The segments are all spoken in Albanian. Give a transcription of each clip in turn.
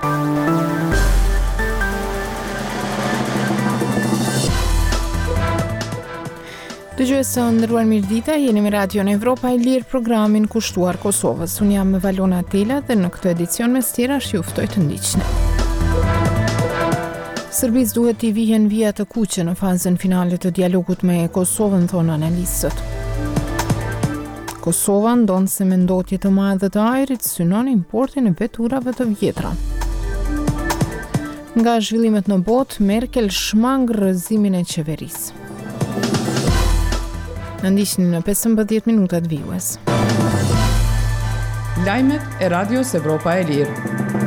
Dëgjues së ndëruar mirëdita, jeni me Radio në Evropa e Lirë, programin kushtuar Kosovës. Unë jam Valona Tela dhe në këtë edicion mes tjera juftoj të ndiqni. Serbisë duhet t'i vihen vija të kuqe në fazën finale të dialogut me Kosovën, thonë analistët. Kosova ndonë se me ndotje të madhe të ajrit synon importin e veturave të vjetra. Nga zhvillimet në botë, Merkel shmang rrëzimin e qeverisë. Në ndiqni në 15 minutat vijues. Lajmet e Radios Evropa e Lirë.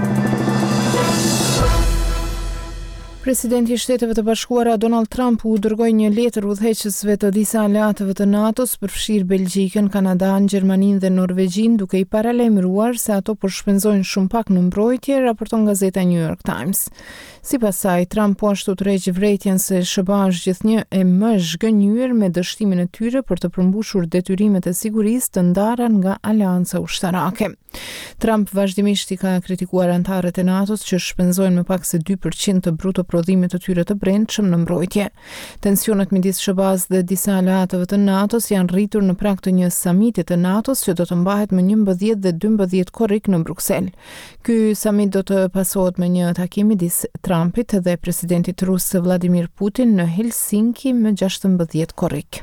Presidenti i Shteteve të Bashkuara Donald Trump u dërgoi një letër udhëheqësve të disa aleatëve të NATO-s, përfshirë Belgjikën, Kanadan, Gjermaninë dhe Norvegjinë, duke i paralajmëruar se ato po shpenzojnë shumë pak në mbrojtje, raporton gazeta New York Times. Sipas saj, Trump po ashtu tërheq vërejtjen se SBA është gjithnjë e më zhgënjur me dështimin e tyre për të përmbushur detyrimet e sigurisë të ndara nga Aleanca Ushtarake. Trump vazhdimisht i ka kritikuar anëtarët e NATO-s që shpenzojnë më pak se 2% të bruto prodhimit të tyre të brendshëm në mbrojtje. Tensionet midis SBA-s dhe disa aleatëve të NATO-s janë rritur në prag të një samiti të NATO-s që do të mbahet më 11 dhe 12 korrik në Bruksel. Ky samit do të pasohet me një takim midis Trumpit dhe presidentit rus Vladimir Putin në Helsinki më 16 korrik.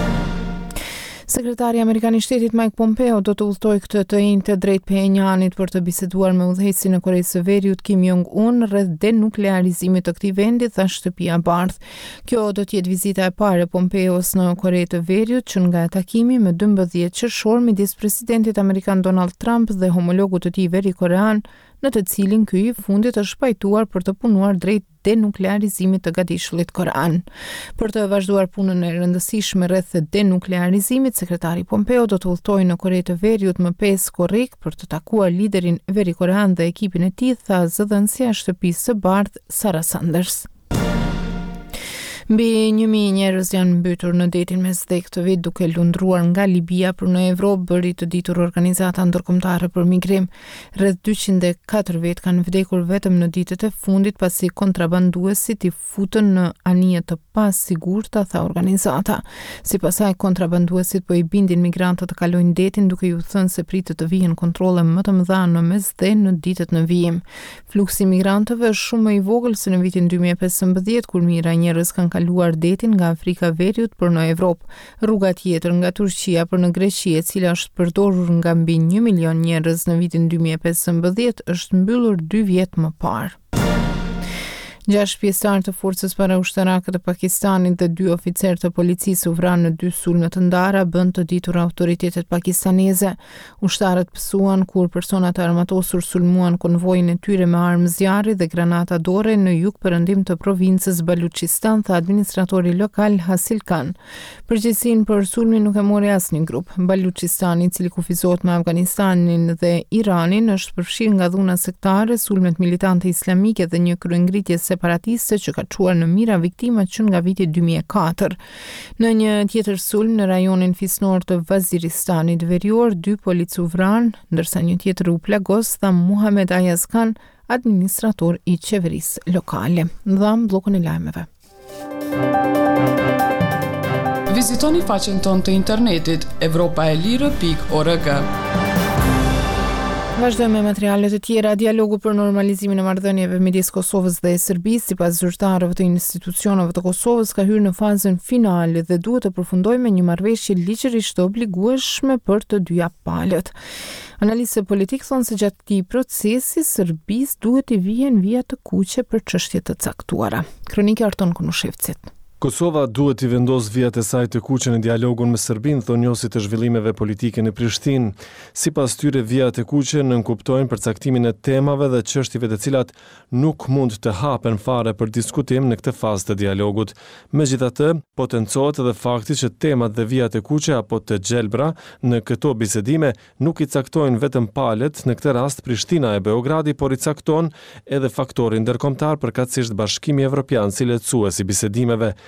Sekretari Amerikan i Shtetit Mike Pompeo do të udhtojë këtë të njëjtë drejt Pjenjanit për të biseduar me udhëheqësin e Koreisë së Veriut Kim Jong-un rreth denuklearizimit të këtij vendi, tha Shtëpia e Bardhë. Kjo do të jetë vizita e parë e Pompeos në Kore të Veriut që nga takimi më 12 qershor midis presidentit amerikan Donald Trump dhe homologut të tij verikorean, në të cilin ky i fundit është pajtuar për të punuar drejt denuklearizimit të gatishullit korean. Për të vazhduar punën e rëndësishme rreth denuklearizimit, sekretari Pompeo do të udhtojë në Kore të Veriut më 5 korrik për të takuar liderin verikorean dhe ekipin e tij, tha zëdhënësia e Shtëpisë së Bardhë Sarah Sanders. Mbi 1000 njerëz janë mbytur në detin mesdhek këtë vit duke lundruar nga Libia për në Evropë, bëri të ditur Organizata Ndërkombëtare për Migrim. Rreth 204 vet kanë vdekur vetëm në ditët e fundit pasi kontrabanduesit i futën në anije të pasigurta, tha organizata. Sipas saj, kontrabanduesit po i bindin migrantët të kalojnë detin duke ju thënë se pritet të vihen kontrolle më të mëdha në mesdhe në ditët në vijim. Fluksi i migrantëve është shumë më i vogël se në vitin 2015 kur mijëra njerëz kanë kaluar detin nga Afrika e Veriut për në Evropë. Rruga tjetër nga Turqia për në Greqi, e cila është përdorur nga mbi 1 milion njerëz në vitin 2015, është mbyllur 2 vjet më parë. 6 pjesëtarë të forcës paraushtarake të Pakistanit dhe 2 oficerë të policisë u vranë në 2 sulme të ndara, bën të ditur autoritetet pakistaneze. Ushtarët pësuan kur persona të armatosur sulmuan konvojin e tyre me armë zjarri dhe granata dore në jug-perëndim të provincës Baluchistan, tha administratori lokal Hasil Khan. Përgjegjësinë për sulmin nuk e mori asnjë grup. Baluchistani, i cili kufizohet me Afganistanin dhe Iranin, është përfshirë nga dhuna sektare, sulmet militante islamike dhe një kryengritje separatiste që ka çuar në mira viktimat që nga viti 2004. Në një tjetër sulm në rajonin fisnor të Vaziristanit verior, 2 polic u vranë, ndërsa një tjetër u plagos, tha Muhamed Ayaz Khan, administrator i qeverisë lokale. Dham bllokun e lajmeve. Vizitoni faqen tonë të internetit europaelire.org. Vazhdojmë me materialet e tjera. Dialogu për normalizimin e marrëdhënieve midis Kosovës dhe Serbisë, sipas zyrtarëve të institucioneve të Kosovës, ka hyrë në fazën finale dhe duhet të përfundojë me një marrëveshje ligjërisht të obligueshme për të dyja palët. Analistët politikë thonë se gjatë këtij procesi Serbisë duhet i vihen vija të kuqe për çështje të caktuara. Kronika Arton Kunushevcit. Kosova duhet i vendos vijat e saj të kuqe në dialogun me Serbinë, thonë njësit të zhvillimeve politike në Prishtinë. Sipas tyre, vijat e kuqe nënkuptojnë përcaktimin e temave dhe çështjeve të cilat nuk mund të hapen fare për diskutim në këtë fazë të dialogut. Megjithatë, potencohet edhe fakti që temat dhe vijat e kuqe apo të gjelbra në këto bisedime nuk i caktojnë vetëm palët, në këtë rast Prishtina e Beogradi, por i cakton edhe faktorin ndërkombëtar, përkatësisht Bashkimi Evropian si lehtësues i bisedimeve.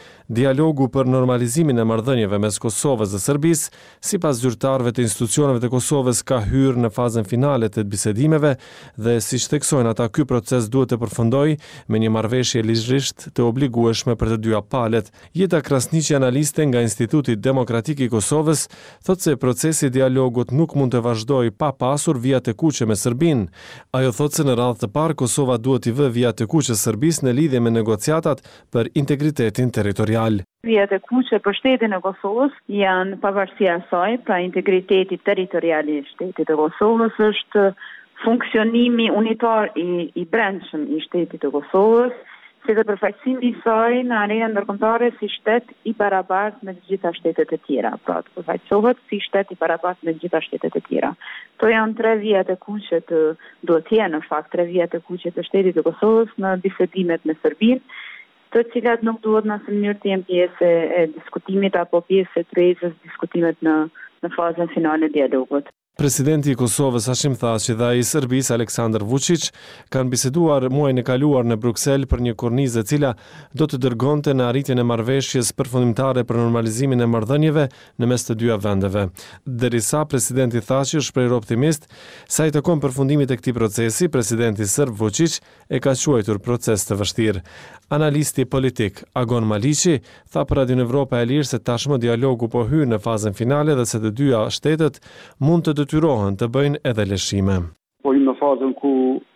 Dialogu për normalizimin e marrëdhënieve mes Kosovës dhe Serbisë, sipas zyrtarëve të institucioneve të Kosovës, ka hyrë në fazën finale të bisedimeve dhe siç theksojnë ata, ky proces duhet të përfundojë me një marrëveshje ligjërisht të obligueshme për të dyja palët. Jeta Krasniqi, analiste nga Instituti Demokratik i Kosovës, thotë se procesi i dialogut nuk mund të vazhdojë pa pasur vijat e kuqe me Serbinë. Ajo thotë se në radhë të parë Kosova duhet i vë vijat e kuqe Serbisë në lidhje me negociatat për integritetin territorial. Vijat e kuqe për shtetin e Kosovës janë pavarësia e saj, pra integriteti territorial i shtetit e Kosovës është funksionimi unitar i brendshëm i shtetit të Kosovës, si dhe përfaqësimi i saj në arenën ndërkombëtare si shtet i barabartë me të gjitha shtetet e tjera, pra të përfaqësohet si shtet i barabartë me të gjitha shtetet e tjera. To janë 3 vijat e kuqe duhet të jenë në fakt 3 vijat e kuqe të shtetit të Kosovës në bisedimet me Serbinë, të cilat nuk duhet në asnjë mënyrë të jenë pjesë e diskutimit apo pjesë e tërheqjes diskutimet në fazën finale të dialogut. Presidenti i Kosovës Hashim Thaçi dhe ai i Serbisë Aleksandar Vučić kanë biseduar muajin e kaluar në Bruksel për një kornizë e cila do të dërgonte në arritjen e marrëveshjes përfundimtare për normalizimin e marrëdhënieve në mes të dyja vendeve. Derisa presidenti Thaçi shpreh optimist sa i takon përfundimit të këtij procesi, presidenti serb Vučić e ka quajtur proces të vështirë. Analisti politik Agon Maliqi tha për Radio Evropa e Lirë se tashmë dialogu po hyn në fazën finale dhe se të dyja shtetet mund të detyrohen të bëjnë edhe lëshime. Po hyn në fazën ku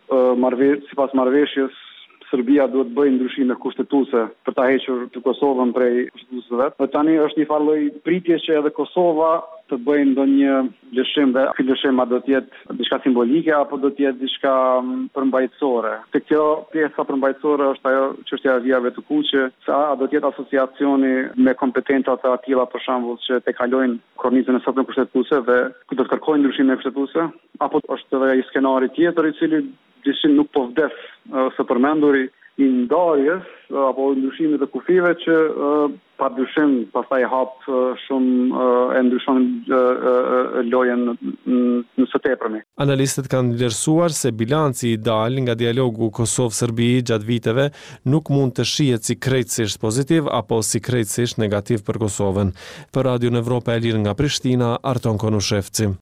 sipas marrëveshjes Serbia duhet bëjë ndryshime kushtetuese për ta hequr të Kosovën prej kushtetuesve vet. Dhe tani është një farë lloj pritje që edhe Kosova të bëjë ndonjë lëshim dhe ky lëshim do të jetë diçka simbolike apo do të jetë diçka përmbajtësore. Te kjo pjesa përmbajtësore është ajo çështja e vijave të kuqe, sa do të jetë asociacioni me kompetenca të tilla për shembull që te kalojnë kornizën e sotme kushtetuese dhe ku do të kërkojnë ndryshime kushtetuese, apo është edhe një skenari tjetër i cili dishim nuk po vdes së përmenduri i ndarjes apo ndryshimit të kufive që pa dyshim pastaj hap shumë e ndryshon lojën në së tepërmi. Analistët kanë vlerësuar se bilanci ideal nga dialogu Kosovë-Serbi gjatë viteve nuk mund të shihet si krejtësisht pozitiv apo si krejtësisht negativ për Kosovën. Për Radio Evropa e Lirë nga Prishtina, Arton Konushevci.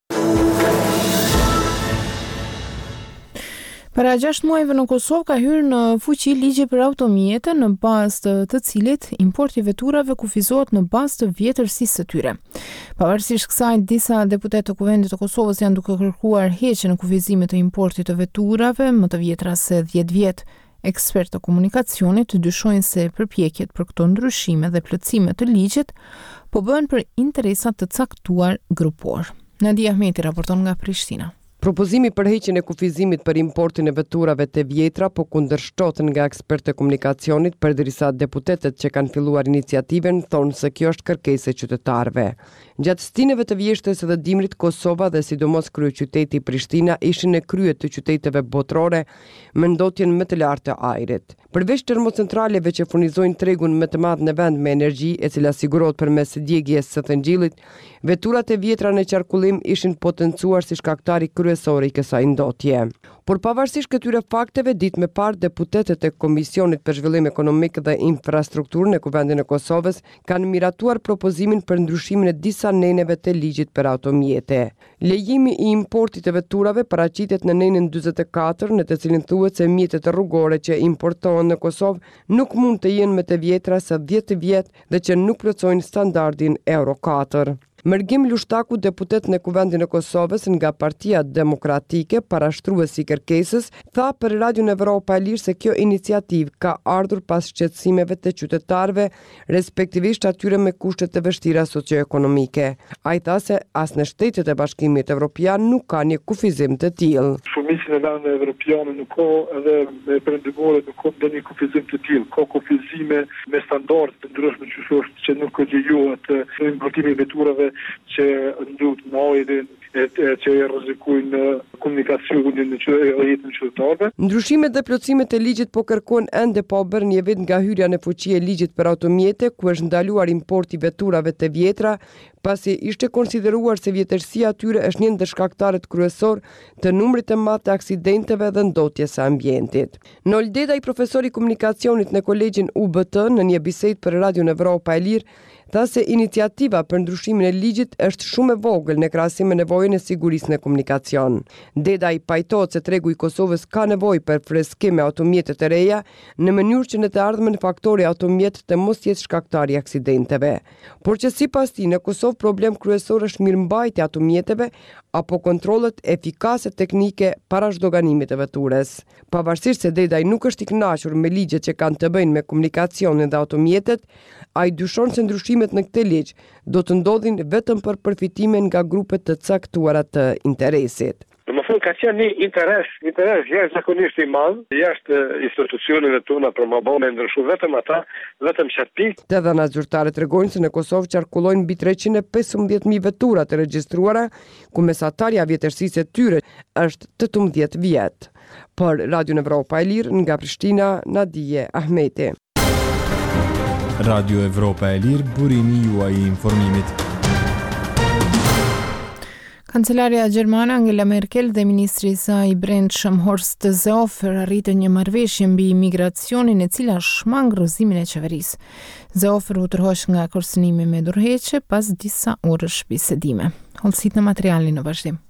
Para 6 muajve në Kosovë ka hyrë në fuqi ligji për automjete në bazë të cilit importi veturave kufizohet në bazë të vjetërsisë së tyre. Pavarësisht kësaj, disa deputetë të Kuvendit të Kosovës janë duke kërkuar heqjen e kufizimit të importit të veturave më të vjetra se 10 vjet. Ekspertë të komunikacionit dyshojnë se përpjekjet për këto ndryshime dhe plotësime të ligjit po bëhen për interesat të caktuar grupor. Nadia Ahmeti raporton nga Prishtina. Propozimi për heqjen e kufizimit për importin e veturave të vjetra po kundërshtohet nga ekspertë të komunikacionit, përderisa deputetët që kanë filluar iniciativen thonë se kjo është kërkesë e qytetarëve. Gjatë stineve të vjeshtës dhe dimrit, Kosova dhe sidomos kryeqyteti Prishtina ishin në krye të qyteteve botërore me ndotjen më të lartë të ajrit. Përveç termocentraleve që furnizojnë tregun më të madh në vend me energji, e cila sigurohet përmes djegjes së thëngjillit, veturat e vjetra në qarkullim ishin potencuar si shkaktari kryesor i kësaj ndotje. Por pavarësisht këtyre fakteve, ditë me parë deputetët e Komisionit për Zhvillim Ekonomik dhe Infrastrukturë në Kuvendin e Kosovës kanë miratuar propozimin për ndryshimin e disa neneve të ligjit për automjete. Lejimi i importit të veturave paraqitet në nenën 44, në të cilin thuhet se mjetet rrugore që importohen në Kosovë nuk mund të jenë më të vjetra se 10 vjet dhe që nuk plotësojnë standardin Euro 4. Mërgim Lushtaku, deputet në Kuvendin e Kosovës nga Partia Demokratike, parashtruesi i kërkesës, tha për Radio Evropa e Lirë se kjo iniciativë ka ardhur pas shqetësimeve të qytetarëve, respektivisht atyre me kushte të vështira socioekonomike. Ai tha se as në shtetet e Bashkimit Evropian nuk ka një kufizim të tillë. Shumicën e vendeve evropiane nuk ka edhe me perëndimore nuk ka ndonjë kufizim të tillë. Ka kufizime me standarde të ndryshme që nuk lejohet importimi i veturave që ndut në ajrin që e rrezikojnë komunikacionin e jetën qytetarëve. Ndryshimet dhe plotësimet e ligjit po kërkojnë ende pa bërë një vit nga hyrja në fuqi e ligjit për automjete, ku është ndaluar importi veturave të vjetra, pasi ishte konsideruar se vjetërsia atyre është një ndër shkaktarët kryesor të numrit të madh të aksidenteve dhe ndotjes së ambientit. Nol Dedaj, profesor i komunikacionit në Kolegjin UBT, në një bisedë për Radion Evropa e Lirë, tha se iniciativa për ndryshimin e ligjit është shumë e vogël në krahasim me nevojën e sigurisë në komunikacion. Dedaj pajtohet se tregu i Kosovës ka nevojë për freskim me automjete të reja, në mënyrë që në të ardhmen faktori automjet të mos jetë shkaktari i aksidenteve. Por që sipas tij në Kosovë problem kryesor është mirëmbajtja e automjeteve apo kontrollet efikase teknike para zhdoganimit të veturës. Pavarësisht se Dedaj nuk është i kënaqur me ligjet që kanë të bëjnë me komunikacionin dhe automjetet, ai dyshon se ndryshimet në këtë ligj do të ndodhin vetëm për përfitimin nga grupet të caktuara të interesit. Domethënë ka qenë një interes jashtëzakonisht i madh jashtë institucioneve tona për më bënë ndryshu vetëm çat pikë. Të dhënat zyrtare tregojnë se në Kosovë qarkullojnë mbi 315.000 vetura të regjistruara, ku mesatarja vjetërsisë e tyre është 18 vjet. Për Radion Evropa e Lirë, nga Prishtina, Nadije Ahmeti. Radio Evropa e Lirë, burimi juaj i informimit. Kancelaria gjermane Angela Merkel dhe ministri i saj i brendshëm Horst Seehofer arritën një marrëveshje mbi imigracionin e cila shmang rrëzimin e qeverisë. Seehofer u tërhoq nga kërcënimi me dorëheqje pas disa orësh bisedime. Hollësit në materialin në vazhdim.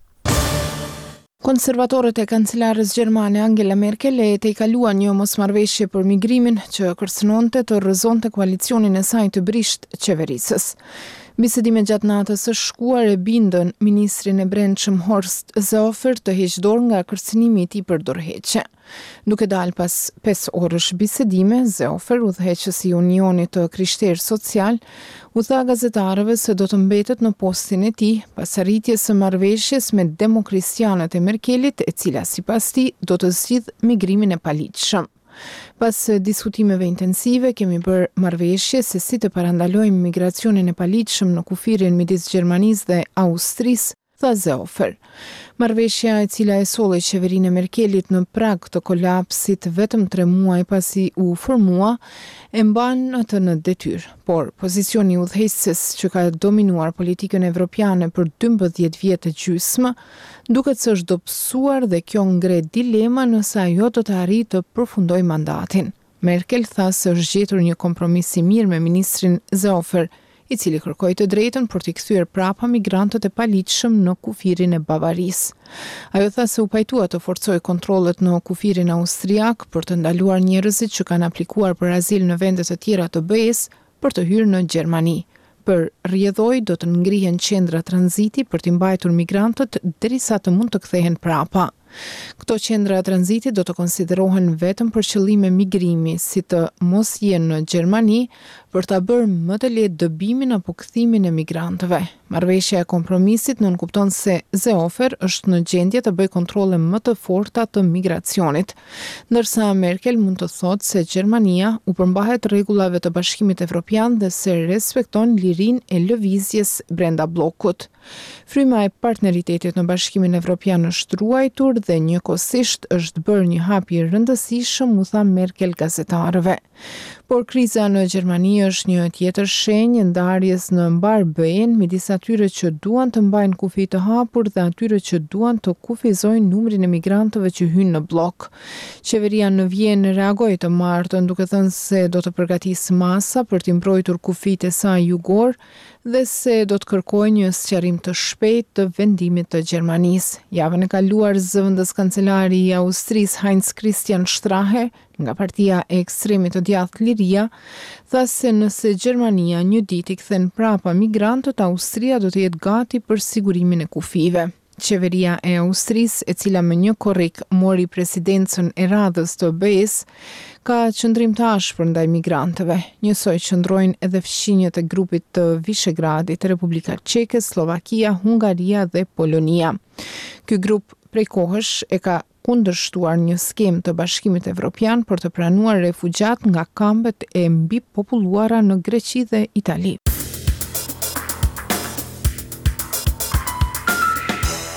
Konservatorët e kancelarës gjermane Angela Merkel e tejkaluan një mosmarrëveshje për migrimin që kërcënonte të rrëzonte koalicionin e saj të brisht qeverisës. Bisedime gjatë natës së shkuar e bindën ministrin e brendshëm Horst Seehofer të heqë dorë nga kërcënimi i tij për dorëheqje. Duke dalë pas 5 orësh bisedime, Seehofer, udhëheqësi i Unionit të Krishterë Social, u tha gazetarëve se do të mbetet në postin e tij pas arritjes së marrëveshjes me demokristianët e Merkelit, e cila sipas tij do të zgjidh migrimin e paligjshëm. Pas diskutimeve intensive, kemi bërë marrëveshje se si të parandalojmë migracionin e paligjshëm në kufirin midis Gjermanisë dhe Austrisë, tha Seehofer. Marrëveshja, e cila e solli qeverinë e Merkelit në prag të kolapsit vetëm 3 muaj pasi u formua, e mban atë në detyrë. Por pozicioni i udhëheqëses që ka dominuar politikën evropiane për 12 vjet e gjysmë, duket se është dobësuar dhe kjo ngre dilema nëse ajo do të arrijë të përfundojë mandatin. Merkel tha se është gjetur një kompromis i mirë me ministrin Seehofer, i cili kërkoi të drejtën për t'i kthyer prapa migrantët e paligjshëm në kufirin e Bavarisë. Ajo tha se u pajtua të forcojë kontrollet në kufirin austriak për të ndaluar njerëzit që kanë aplikuar për azil në vende të tjera të BE-s për të hyrë në Gjermani. Për rrjedhoj do të ngrihen qendra tranziti për t'i mbajtur migrantët derisa të mund të kthehen prapa. Këto qendra tranziti do të konsiderohen vetëm për qëllime migrimi, si të mos jenë në Gjermani, për ta bërë më të lehtë dëbimin apo kthimin e migrantëve. Marrëveshja e kompromisit nënkupton se Seehofer është në gjendje të bëjë kontrolle më të forta të migracionit, ndërsa Merkel mund të thotë se Gjermania u përmbahet rregullave të Bashkimit Evropian dhe se respekton lirinë e lëvizjes brenda bllokut. Fryma e partneritetit në Bashkimin Evropian është ruajtur dhe njëkohësisht është bërë një hap i rëndësishëm, u tha Merkel gazetarëve. Por kriza në Gjermani është një tjetër shenjë ndarjes në mbar BE-n midis atyre që duan të mbajnë kufi të hapur dhe atyre që duan të kufizojnë numrin e migrantëve që hynë në blok. Qeveria në Vjenë reagoi të martën duke thënë se do të përgatisë masa për t'i mbrojtur kufijtë e saj jugor dhe se do të kërkojë një sqarim të shpejtë të vendimit të Gjermanisë. Javën e kaluar zëvendës kancelari i Austrisë Heinz Christian Strache nga partia e ekstremit të djathtë Liria, tha se nëse Gjermania një ditë i kthen prapa migrantët, Austria do të jetë gati për sigurimin e kufive. Qeveria e Austrisë, e cila me një korrik mori presidencën e radhës të BE-s, ka qëndrim të ashpër ndaj migrantëve. Njësoj qëndrojnë edhe fqinjët e grupit të Vishegradit, Republika Çeke, Slovakia, Hungaria dhe Polonia. Ky grup prej kohësh e ka kundërshtuar një skemë të Bashkimit Evropian për të pranuar refugjat nga kambet e mbipopulluara në Greqi dhe Itali.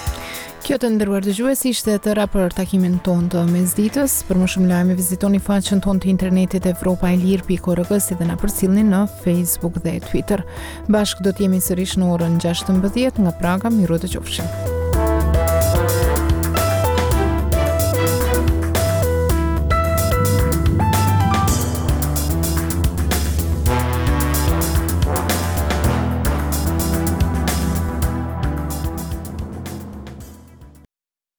Kjo të nderuar dëgjues ishte tëra për takimin tonë të mesditës. Për më shumë lajme vizitoni faqen tonë të internetit evropaelir.org si dhe na përcjellni në Facebook dhe Twitter. Bashkë do të jemi sërish në orën 16 nga Praga. Miru të qofshim.